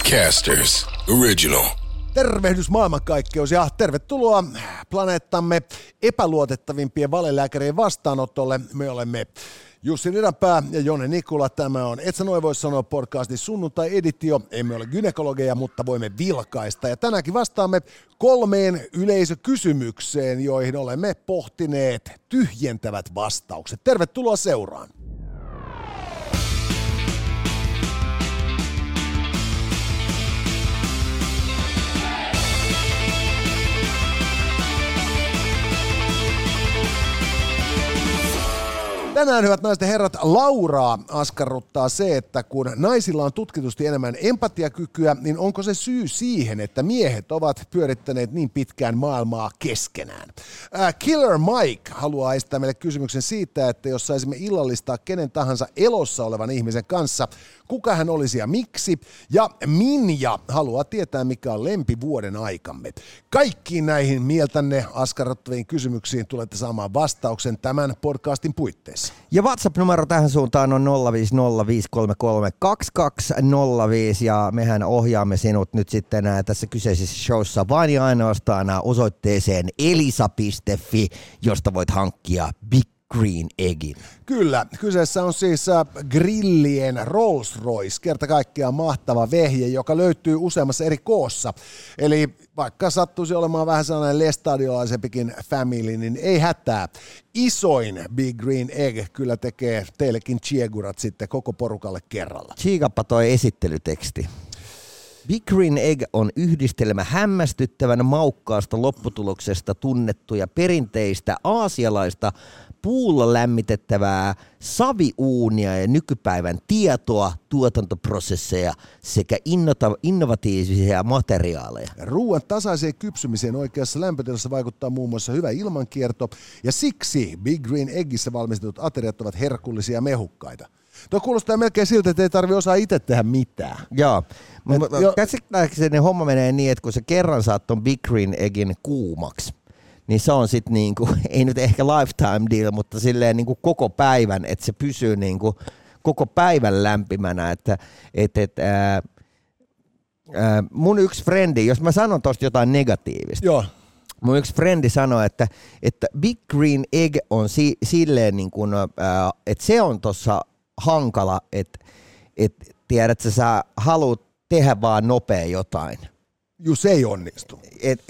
Podcasters Original. Tervehdys maailmankaikkeus ja tervetuloa planeettamme epäluotettavimpien valelääkärien vastaanotolle. Me olemme Jussi Ridanpää ja Jone Nikula. Tämä on Et sä noin voi sanoa podcastin sunnuntai-editio. Emme ole gynekologeja, mutta voimme vilkaista. Ja tänäänkin vastaamme 3 yleisökysymykseen, joihin olemme pohtineet tyhjentävät vastaukset. Tervetuloa seuraan. Tänään, hyvät naiset ja herrat, Lauraa askarruttaa se, että kun naisilla on tutkitusti enemmän empatiakykyä, niin onko se syy siihen, että miehet ovat pyörittäneet niin pitkään maailmaa keskenään? Killer Mike haluaa esittää meille kysymyksen siitä, että jos saisimme illallistaa kenen tahansa elossa olevan ihmisen kanssa, kuka hän olisi ja miksi? Ja Minja haluaa tietää, mikä on lempivuoden aikamme. Kaikkiin näihin mieltänne askarruttaviin kysymyksiin tulette saamaan vastauksen tämän podcastin puitteissa. Ja WhatsApp-numero tähän suuntaan on 050533205 ja mehän ohjaamme sinut nyt sitten tässä kyseisessä showssa vain ja ainoastaan osoitteeseen elisa.fi, josta voit hankkia Big Green Eggin. Kyllä, kyseessä on siis grillien Rolls-Royce, kerta kaikkiaan mahtava vehje, joka löytyy useammassa eri koossa. Eli vaikka sattuisi olemaan vähän sellainen lestadiolaisempikin family, niin ei hätää. Isoin Big Green Egg kyllä tekee teillekin chiegurat sitten koko porukalle kerralla. Tsiikappa toi esittelyteksti. Big Green Egg on yhdistelmä hämmästyttävän maukkaasta lopputuloksesta tunnettuja perinteistä aasialaista puulla lämmitettävää saviuunia ja nykypäivän tietoa, tuotantoprosesseja sekä innovatiivisia materiaaleja. Ruoan tasaiseen kypsymiseen oikeassa lämpötilassa vaikuttaa muun muassa hyvä ilmankierto, ja siksi Big Green Eggissä valmistetut ateriat ovat herkullisia ja mehukkaita. Tuo kuulostaa melkein siltä, että ei tarvitse osaa itse tehdä mitään. Joo. Käsittääkseni homma menee niin, että kun sä kerran saat ton Big Green Eggin kuumaksi, niin se on sitten niinku, ei nyt ehkä lifetime deal, mutta silleen niinku koko päivän, että se pysyy niinku koko päivän lämpimänä. Mun yksi frendi, jos mä sanon tosta jotain negatiivista, joo. Mun yksi frendi sanoi, että Big Green Egg on silleen, niinku, että se on tossa hankala, että tiedät sä haluat tehdä vaan nopea jotain. Juu, se ei onnistu.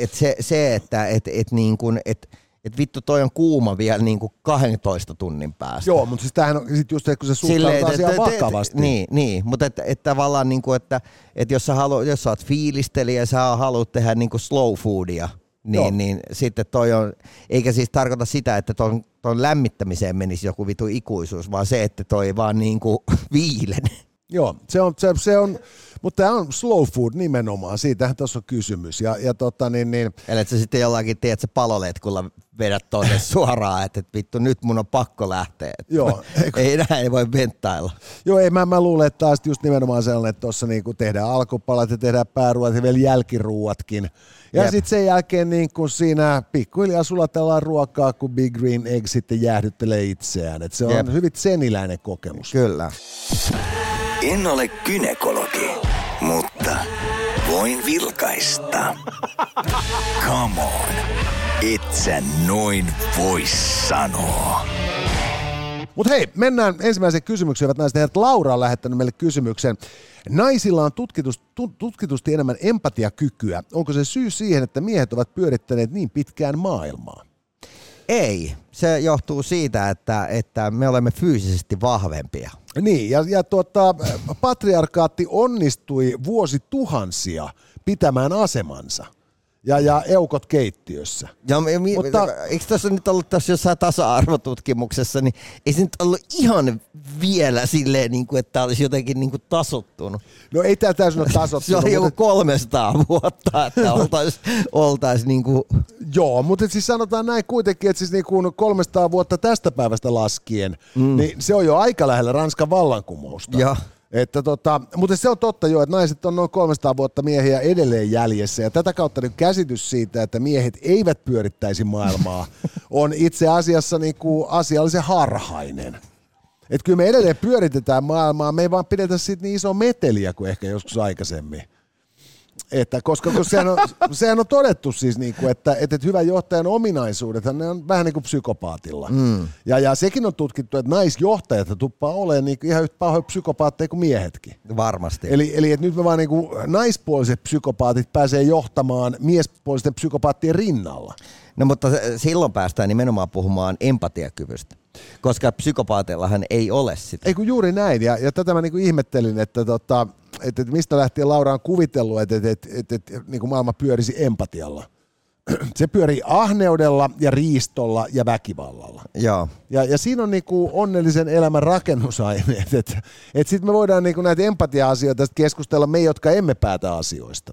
Että vittu toi on kuuma vielä niinku 12 tunnin päästä. Joo, mutta siis tämähän on sit just se, kun se suhtautuu asiaan vakavasti. Niin, mutta tavallaan niinku, että jos sä oot fiilistelijä ja sä haluat tehdä niinku slow foodia, niin sitten toi on, eikä siis tarkoita sitä, että ton lämmittämiseen menisi joku vitu ikuisuus, vaan se, että toi vaan niinku viilen. Joo, se on, mutta tämä on slow food nimenomaan, siitähän tuossa on kysymys. Eli sä sitten jollakin, tiedät, sä paloletkulla vedät tonne suoraan, että vittu nyt mun on pakko lähteä. Joo. ei voi venttailla. Joo, mä luulen, että taas just nimenomaan sellainen, että tuossa niinku tehdään alkupalat ja tehdään pääruuat ja vielä jälkiruuatkin. Ja sitten sen jälkeen niin kun siinä pikkuhiljaa sulatellaan ruokaa, kun Big Green Egg sitten jäähdyttelee itseään. Et se on hyvin seniläinen kokemus. Kyllä. En ole gynekologi, mutta voin vilkaista. Come on, et sä noin voi sanoa. Mutta hei, mennään ensimmäiseen kysymykseen. Hyvät naiset ja herrat, Laura on lähettänyt meille kysymyksen. Naisilla on tutkitusti enemmän empatiakykyä. Onko se syy siihen, että miehet ovat pyörittäneet niin pitkään maailmaa? Ei. Se johtuu siitä, että me olemme fyysisesti vahvempia. Niin, ja patriarkaatti onnistui vuosituhansia pitämään asemansa. Ja eukot keittiössä. Mutta eikö tässä nyt ollut tässä jossain tasa-arvotutkimuksessa, niin ei se nyt ollut ihan vielä silleen, että olisi jotenkin tasottunut. No ei tämä täysin ole tasottunut. Se on joku 300 vuotta, että oltaisiin Joo, mutta siis sanotaan näin kuitenkin, että siis 300 vuotta tästä päivästä laskien, niin se on jo aika lähellä Ranskan vallankumousta. Ja. Mutta se on totta jo, että naiset on noin 300 vuotta miehiä edelleen jäljessä, ja tätä kautta niin käsitys siitä, että miehet eivät pyörittäisi maailmaa, on itse asiassa asiallisen harhainen. Että kyllä me edelleen pyöritetään maailmaa, me ei vaan pidetä siitä niin isoa meteliä kuin ehkä joskus aikaisemmin. Että koska sehän on todettu siis, niinku, että hyvän johtajan ominaisuudet, ne on vähän niin kuin psykopaatilla. Ja sekin on tutkittu, että naisjohtajat tuppaa olemaan niinku ihan yhtä pahoja psykopaatteja kuin miehetkin. Varmasti. Eli että nyt me vaan niinku naispuoliset psykopaatit pääsee johtamaan miespuolisten psykopaattien rinnalla. No mutta silloin päästään nimenomaan puhumaan empatiakyvystä, koska psykopaateillahan ei ole sitä. Ei kun juuri näin, ja tätä mä niinku ihmettelin, että mistä lähtien Laura on kuvitellut, että niinku maailma pyörisi empatialla. Se pyörii ahneudella ja riistolla ja väkivallalla. Joo. Ja siinä on niinku onnellisen elämän rakennusaineet, että sitten me voidaan niinku näitä empatia-asioita keskustella me, jotka emme päätä asioista.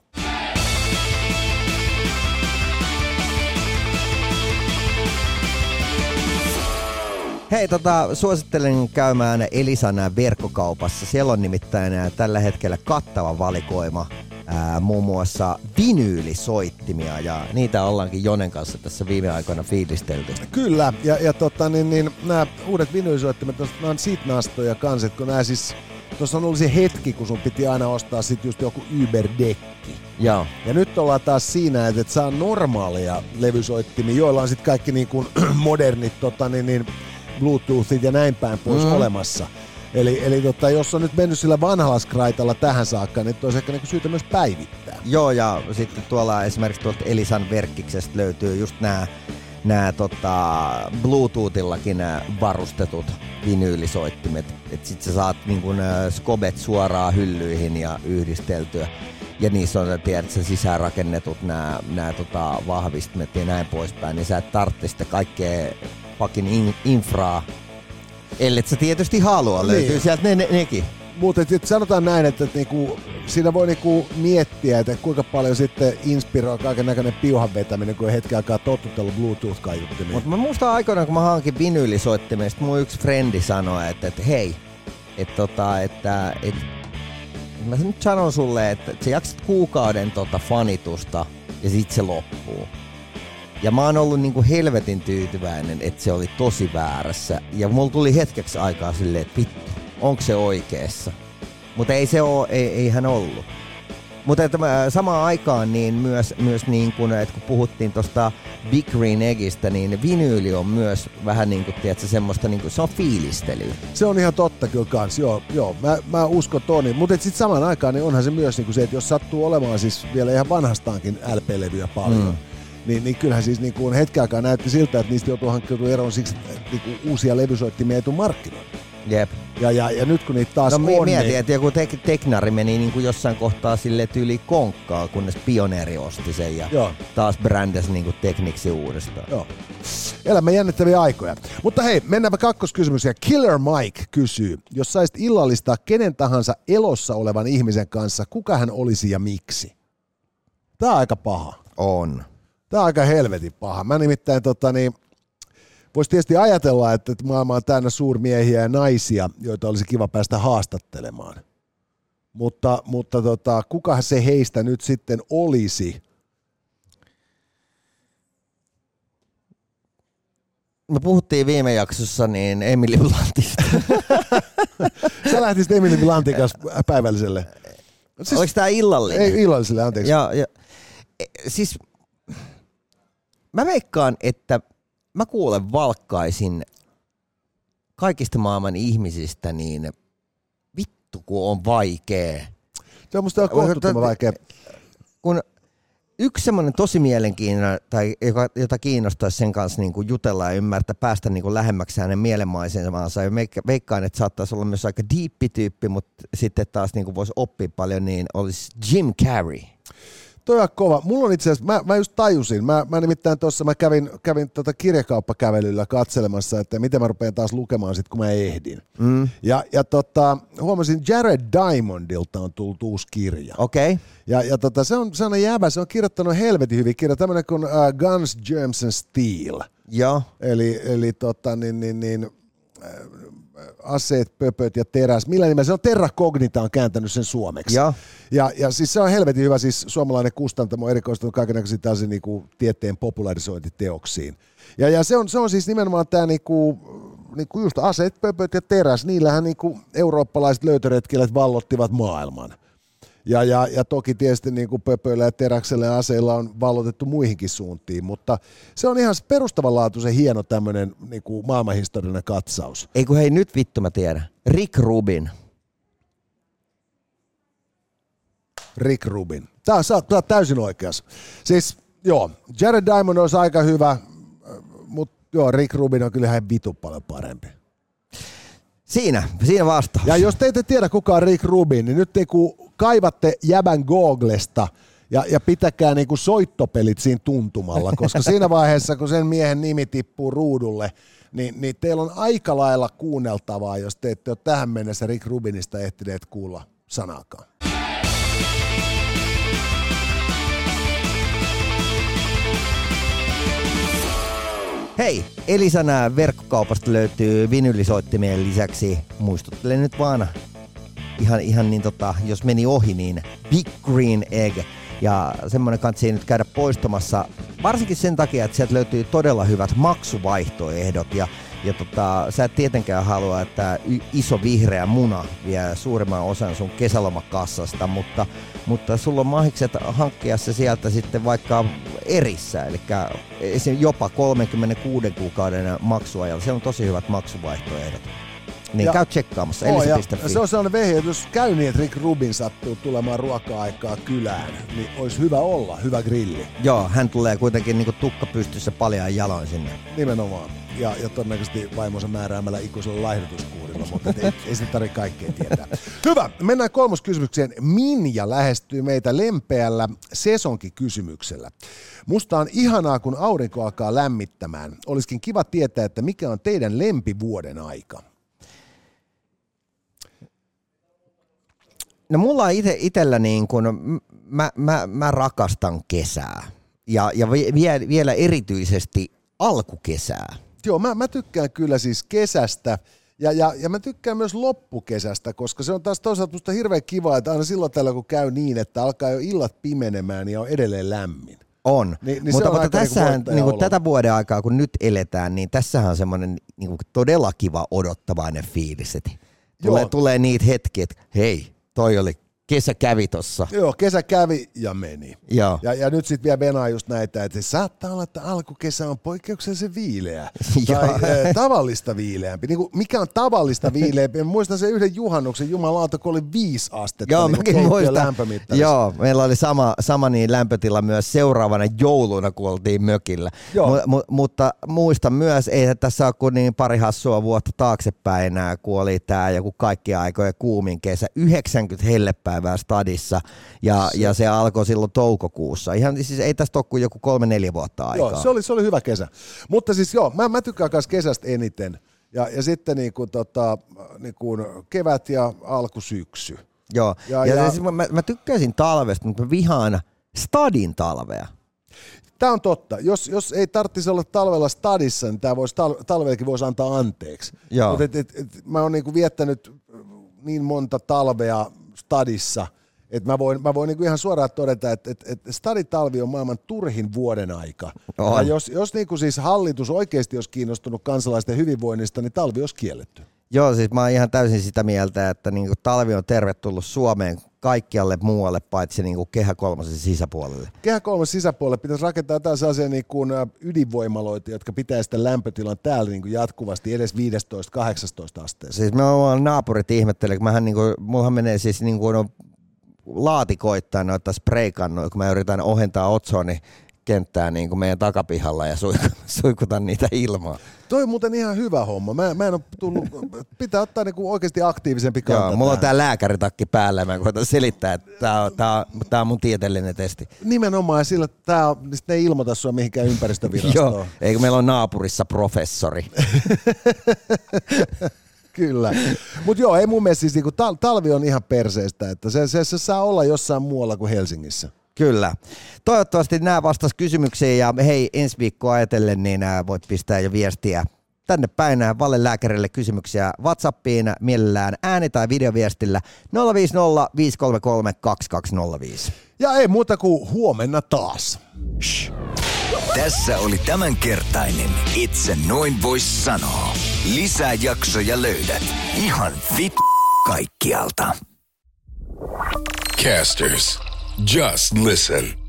Hei, suosittelen käymään Elisan verkkokaupassa. Siellä on nimittäin tällä hetkellä kattava valikoima muun muassa vinyylisoittimia, ja niitä ollaankin Jonen kanssa tässä viime aikoina fiilistelty. Kyllä, ja nämä uudet vinyylisoittimet, nämä on siitä nastoja kanssa, kun nämä siis, tuossa on ollut se hetki, kun sun piti aina ostaa sit just joku Uber-dekki. Joo. Ja nyt ollaan taas siinä, että saa normaalia levysoittimia, joilla on sitten kaikki niin kuin modernit Bluetoothit ja näin päin pois olemassa. Eli jos on nyt mennyt sillä vanhalla skraitalla tähän saakka, niin olisi ehkä niinku syytä myös päivittää. Joo, ja sitten esimerkiksi tuolta Elisan verkkiksestä löytyy just nämä Bluetoothillakin varustetut vinyylisoittimet. Että sit sä saat niinku skobet suoraan hyllyihin ja yhdisteltyä. Ja niissä on, tiedätkö, sisäänrakennetut nämä vahvistimet ja näin poispäin. Niin sä et tarvitse sitä kaikkea fucking infraa, ellet sä tietysti halua, löytyy niin sieltä nekin. Mutta sanotaan näin, että niinku, siinä voi niinku miettiä, että kuinka paljon sitten inspiroi kaiken näköinen piuhan vetäminen, kun hetken aikaa tottutellut Bluetooth-kaiuttimiin. Mutta mä muistan aikoinaan, kun mä hankin vinyylisoittimia, sit mun yksi frendi sanoi, että hei, että mä nyt sanon sulle, että sä jaksat kuukauden fanitusta ja sit se loppuu. Ja mä oon ollut niinku helvetin tyytyväinen, että se oli tosi väärässä. Ja mulla tuli hetkeksi aikaa silleen, että vittu, onko se oikeassa? Mutta ei se oo, ei hän ollut. Mutta samaan aikaan niin myös niin kun, että kun puhuttiin tosta Big Green Eggistä, niin vinyyli on myös vähän niin kuin, tiedätkö, semmoista, niin kuin, se on fiilistelyä. Se on ihan totta kyllä kans, joo. Mä uskon Toni. Mutta sitten samaan aikaan niin onhan se myös niin kuin se, että jos sattuu olemaan siis vielä ihan vanhastaankin LP-levyjä paljon, niin kyllähän siis niin kuin hetken aikaa näytti siltä, että niistä joutuu hankkiutumaan eroon siksi, että niin uusia levysoittimia ei tule markkinoille. Jep. Ja nyt kun niitä taas on... Mietin, että joku Teknari meni niin kuin jossain kohtaa sille tyyli konkkaa, kunnes Pioneeri osti sen ja taas brändäsi niin kuin Tekniksi uudestaan. Joo. Elämä jännittäviä aikoja. Mutta hei, mennäänpä kakkoskysymys. Ja Killer Mike kysyy, jos saisit illallistaa kenen tahansa elossa olevan ihmisen kanssa, kuka hän olisi ja miksi? Tää on aika paha. On. Tää on aika helvetin paha. Mä nimittäin voisi tietysti ajatella, että maailma on täynnä suurmiehiä ja naisia, joita olisi kiva päästä haastattelemaan. Mutta kuka se heistä nyt sitten olisi? Me puhuttiin viime jaksossa niin Emily Bluntista. Sä lähtisit Emily Blunttin kanssa päivälliselle. Siis, oliko tää illallinen? Ei, illalliselle, anteeksi. Siis mä veikkaan, että mä kuulen valkkaisin kaikista maailman ihmisistä, niin vittu kun on vaikee. Se on musta ihan kohtuuttoman vaikea. Kun yksi semmoinen tosi mielenkiintoinen, tai jota kiinnostaisi sen kanssa niin kuin jutella ja ymmärtää, päästä niin kuin lähemmäksi hänen mielenmaisemansa. Ja veikkaan, että saattaisi olla myös aika diippi tyyppi, mutta sitten taas niin kuin voisi oppia paljon, niin olisi Jim Carrey. Toi on kova. Mulla on itse asiassa, mä just tajusin, mä nimittäin tuossa mä kävin kirjakauppakävelyllä katselemassa, että miten mä rupean taas lukemaan sit, kun mä ehdin. Ja huomasin, Jared Diamondilta on tullut uusi kirja. Okei. Okay. Ja se on sellainen jäbä, se on kirjoittanut helvetin hyvin kirja, tämmönen kuin Guns, Germs and Steel. Joo. Eli aseet, pöpöt ja teräs. Millä nimellä? Se on Terra Cognita on kääntänyt sen suomeksi. Ja siis se on helvetin hyvä, siis suomalainen kustantamo erikoistunut kaikennäköisiin tällaisiin niinku tieteen popularisointiteoksiin. Ja se on siis nimenomaan tämä niinku just aseet, pöpöt ja teräs. Niillähän niinku eurooppalaiset löytöretkilet vallottivat maailman. Ja toki tietysti niin kuin pöpöillä ja teräksellä ja aseilla on vallotettu muihinkin suuntiin, mutta se on ihan perustavanlaatuisen hieno tämmöinen niin kuin maailmanhistoriallinen katsaus. Ei kun hei, nyt vittu mä tiedän. Rick Rubin. Rick Rubin. Tää on täysin oikeassa. Siis joo, Jared Diamond olisi aika hyvä, mutta joo, Rick Rubin on kyllä ihan vitu paljon parempi. Siinä vastaus. Ja jos te ette tiedä kuka on Rick Rubin, niin nyt kaivatte jäbän Googlesta ja pitäkää niinku soittopelit siinä tuntumalla, koska siinä vaiheessa, kun sen miehen nimi tippuu ruudulle, niin teillä on aika lailla kuunneltavaa, jos te ette ole tähän mennessä Rick Rubinista ehtineet kuulla sanaakaan. Hei, Elisanää verkkokaupasta löytyy vinylisoittimien lisäksi, muistuttelen nyt vaan, ihan niin jos meni ohi, niin Big Green Egg. Ja semmoinen kansi nyt käydä poistamassa, varsinkin sen takia, että sieltä löytyy todella hyvät maksuvaihtoehdot. Ja sä et tietenkään halua, että iso vihreä muna vie suurimman osan sun kesälomakassasta, mutta sulla on mahikset hankkia se sieltä sitten vaikka erissä, eli jopa 36 kuukauden maksuajalla. Se on tosi hyvät maksuvaihtoehdot. Niin käy tsekkaamassa, elisa.fi. Se on sellainen vehi, että jos käy niin, että Rick Rubin sattuu tulemaan ruoka-aikaa kylään, niin olisi hyvä olla, hyvä grilli. Joo, hän tulee kuitenkin niin tukka pystyssä paljain jaloin sinne. Nimenomaan. Ja todennäköisesti vaimonsa määräämällä ikuisella laihdutuskuurilla, mutta ei sitä tarvitse kaikkea tietää. Hyvä, mennään kolmoskysymykseen. Minja lähestyy meitä lempeällä sesonkikysymyksellä. Musta on ihanaa, kun aurinko alkaa lämmittämään. Olisikin kiva tietää, että mikä on teidän lempivuoden aika. No mulla on itellä niin kuin, mä rakastan kesää ja vielä erityisesti alkukesää. Joo, mä tykkään kyllä siis kesästä ja mä tykkään myös loppukesästä, koska se on taas toisaalta musta hirveän kiva, että aina silloin tällä kun käy niin, että alkaa jo illat pimenemään ja on edelleen lämmin. On, mutta tässähän niin tätä vuoden aikaa kun nyt eletään, niin tässähän on semmoinen niin todella kiva odottavainen fiilis, että tulee niitä hetkiä, että hei, toi oli, kesä kävi tossa. Joo, kesä kävi ja meni. Joo. Ja nyt sitten vielä venaa just näitä, että se saattaa olla, että alkukesä on poikkeuksellisen viileä. Tai tavallista viileämpi. Niin kuin, mikä on tavallista viileämpi? Mä muistan sen yhden juhannuksen, jumalauta, kun oli 5 astetta. Joo, niin mäkin muistan. Joo, meillä oli sama niin lämpötila myös seuraavana jouluna, kun oltiin mökillä. Mutta muistan myös, ei tässä ole kuin niin pari hassua vuotta taaksepäin enää, kun oli tää joku kaikkien aikojen kuumin kesä. 90 hellepäivää stadissa ja se alkoi silloin toukokuussa. Ihan siis ei tästä ole kuin joku 3-4 vuotta aikaa. Joo, se oli hyvä kesä. Mutta siis joo, mä tykkään myös kesästä eniten. Ja sitten niin kuin kevät ja alkusyksy. Joo, ja siis mä tykkäisin talvesta, mutta mä vihaan stadin talvea. Tämä on totta. Jos ei tarvitsisi olla talvella stadissa, niin talvellakin voisi antaa anteeksi. Mutta mä oon niinku viettänyt niin monta talvea stadissa, että mä voin niinku ihan suoraan todeta, että staditalvi on maailman turhin vuoden aika. Ja jos niinku siis hallitus oikeasti olisi kiinnostunut kansalaisten hyvinvoinnista, niin talvi olisi kielletty. Joo, siis mä oon ihan täysin sitä mieltä, että niinku talvi on tervetullut Suomeen kaikkialle muualle, paitsi niinku Kehä kolmosen sisäpuolelle. Kehä kolmosen sisäpuolelle pitäisi rakentaa taas asia niin kuin ydinvoimaloita, jotka pitää sitä lämpötilan täällä niin kuin jatkuvasti edes 15-18 asteessa. Siis me ollaan naapurit ihmettelee, kun mullahan menee siis niin kuin laatikoittain noita spraykannoja, kun mä yritän ohentaa otsoni kenttää niin kuin meidän takapihalla ja suikutan niitä ilmaa. Toi on muuten ihan hyvä homma. Mä en ole tullut, pitää ottaa niinku oikeasti aktiivisempi kanta. Joo, mulla on tää lääkäritakki päällä ja mä koitan selittää, että tää on mun tieteellinen testi. Nimenomaan, sillä ne ei ilmoita sua mihinkään ympäristövirastoon. Joo, eikö meillä on naapurissa professori. Kyllä. Mutta joo, ei mun mielestä siis niinku talvi on ihan perseestä, että se saa olla jossain muualla kuin Helsingissä. Kyllä. Toivottavasti nämä vastas kysymyksiin ja hei, ensi viikkoa ajatellen niin voit pistää jo viestiä tänne päin valelääkärille kysymyksiä WhatsAppiin mielellään ääni- tai videoviestillä 050 533 2205. Ja ei muuta kuin huomenna taas. Shh. Tässä oli tämänkertainen Itse noin vois sanoa. Lisää jaksoja löydät ihan kaikkialta. Podcasters. Just listen.